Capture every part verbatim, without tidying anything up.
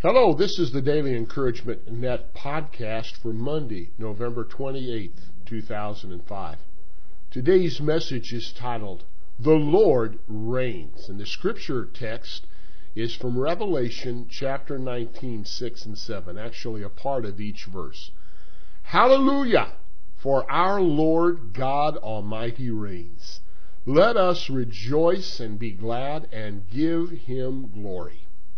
Hello, this is the Daily Encouragement Net podcast for Monday, November twenty-eighth, two thousand five. Today's message is titled, The Lord Reigns, and the scripture text is from Revelation chapter nineteen, six and seven, actually a part of each verse. Hallelujah! For our Lord God Almighty reigns. Let us rejoice and be glad and give Him glory.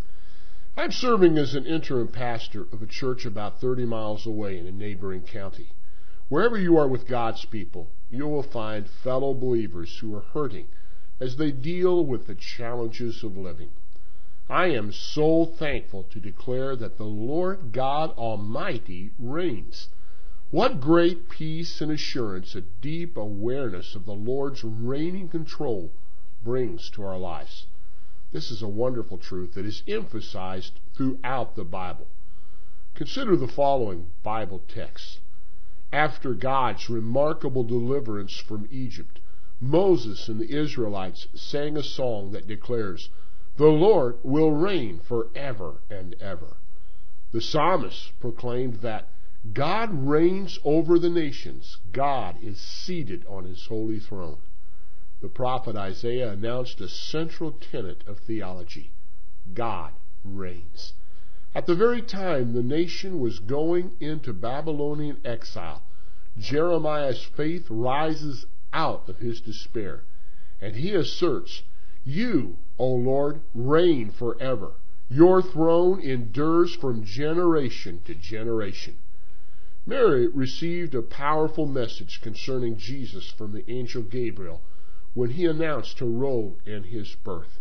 I'm serving as an interim pastor of a church about thirty miles away in a neighboring county. Wherever you are with God's people, you will find fellow believers who are hurting as they deal with the challenges of living. I am so thankful to declare that the Lord God Almighty reigns. What great peace and assurance a deep awareness of the Lord's reigning control brings to our lives. This is a wonderful truth that is emphasized throughout the Bible. Consider the following Bible texts. After God's remarkable deliverance from Egypt, Moses and the Israelites sang a song that declares, "The Lord will reign forever and ever." The psalmist proclaimed that God reigns over the nations. God is seated on His holy throne. The prophet Isaiah announced a central tenet of theology. God reigns. At the very time the nation was going into Babylonian exile, Jeremiah's faith rises out of his despair, and he asserts, "You, O Lord, reign forever. Your throne endures from generation to generation." Mary received a powerful message concerning Jesus from the angel Gabriel when he announced her role in his birth.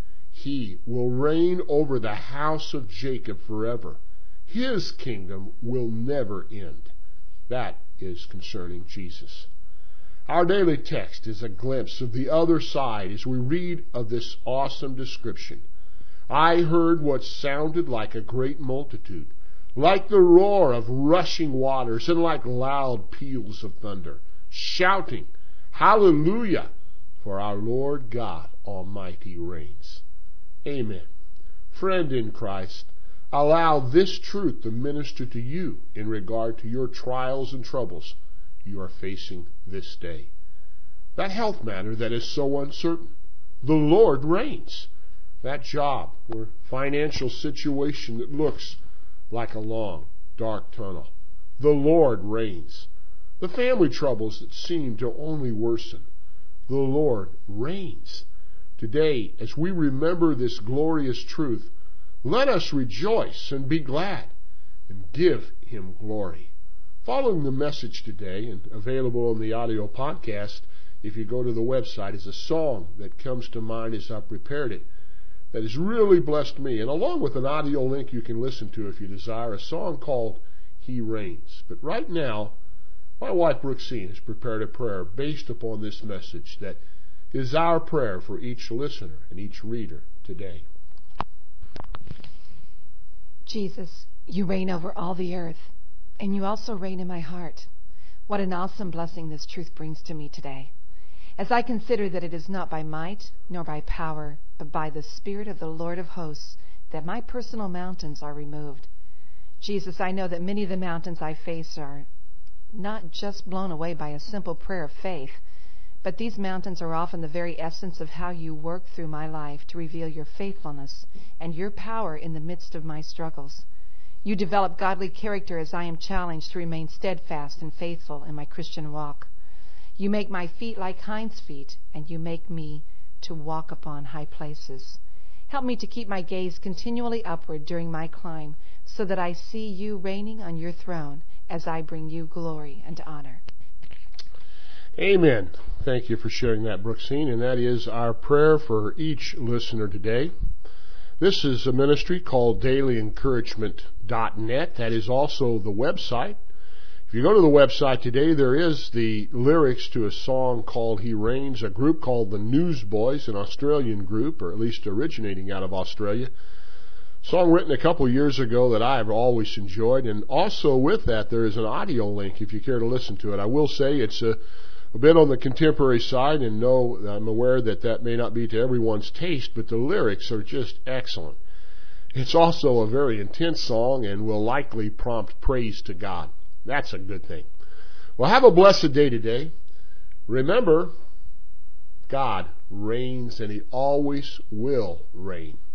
He will reign over the house of Jacob forever. His kingdom will never end. That is concerning Jesus. Our daily text is a glimpse of the other side as we read of this awesome description. I heard what sounded like a great multitude, like the roar of rushing waters and like loud peals of thunder, shouting, "Hallelujah! For our Lord God Almighty reigns." Amen. Friend in Christ, allow this truth to minister to you in regard to your trials and troubles you are facing this day. That health matter that is so uncertain, the Lord reigns. That job or financial situation that looks like a long, dark tunnel, the Lord reigns. The family troubles that seem to only worsen, the Lord reigns. Today, as we remember this glorious truth, let us rejoice and be glad and give Him glory. Following the message today, and available on the audio podcast, if you go to the website, is a song that comes to mind as I prepared it that has really blessed me, and along with an audio link you can listen to if you desire, a song called He Reigns. But right now, my wife Brooksine has prepared a prayer based upon this message that is our prayer for each listener and each reader today. Jesus, you reign over all the earth, and you also reign in my heart. What an awesome blessing this truth brings to me today, as I consider that it is not by might nor by power, but by the Spirit of the Lord of hosts that my personal mountains are removed. Jesus, I know that many of the mountains I face are not just blown away by a simple prayer of faith, but these mountains are often the very essence of how you work through my life to reveal your faithfulness and your power in the midst of my struggles. You develop godly character as I am challenged to remain steadfast and faithful in my Christian walk. You make my feet like hinds' feet, and you make me to walk upon high places. Help me to keep my gaze continually upward during my climb, so that I see you reigning on your throne as I bring you glory and honor. Amen. Thank you for sharing that, Brooksine, and that is our prayer for each listener today. This is a ministry called daily encouragement dot net. That is also the website. If you go to the website today, there is the lyrics to a song called He Reigns, a group called the Newsboys, an Australian group, or at least originating out of Australia. Song written a couple years ago that I have always enjoyed, and also with that there is an audio link if you care to listen to it. I will say it's a, a bit on the contemporary side, and no, I'm aware that that may not be to everyone's taste, but the lyrics are just excellent. It's also a very intense song and will likely prompt praise to God. That's a good thing. Well, have a blessed day today. Remember, God reigns and He always will reign.